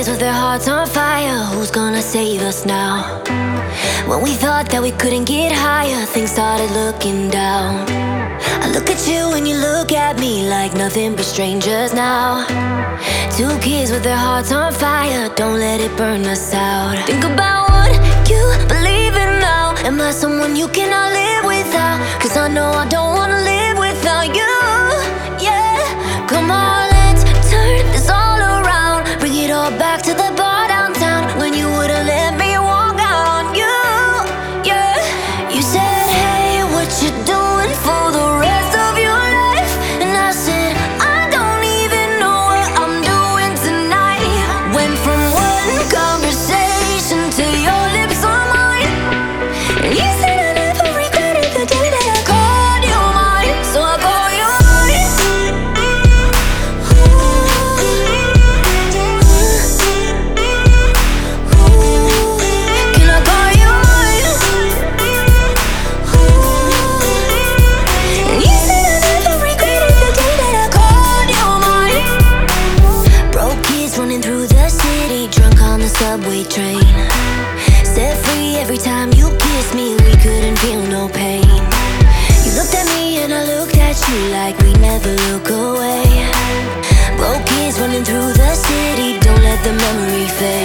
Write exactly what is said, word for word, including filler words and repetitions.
kids with their hearts on fire. Who's gonna save us now? When we thought that we couldn't get higher, things started looking down. I look at you and you look at me like nothing but strangers now. Two kids with their hearts on fire, don't let it burn us out. Think about what you believe in now. Am I someone you cannot live without? Cause I know I don't wanna live without you. Yeah, come on, let's turn this all around. Bring it all back to the bar downtown when you would've let me walk out on you. Yeah, you said, hey, what you doing for the rest of your life? And I said, I don't even know what I'm doing tonight. Went from one conversation to your lips on mine. And you said I never regretted the day that I called you mine. So I call you mine. Can I call you mine? And you said I never regretted the day that I called you mine. Broke kids running through the city, drunk on the subway train. Set free every time you kissed me, we couldn't feel no pain. You looked at me and I looked at you like we never look away. Broke kids running through the city, don't let the memory fade.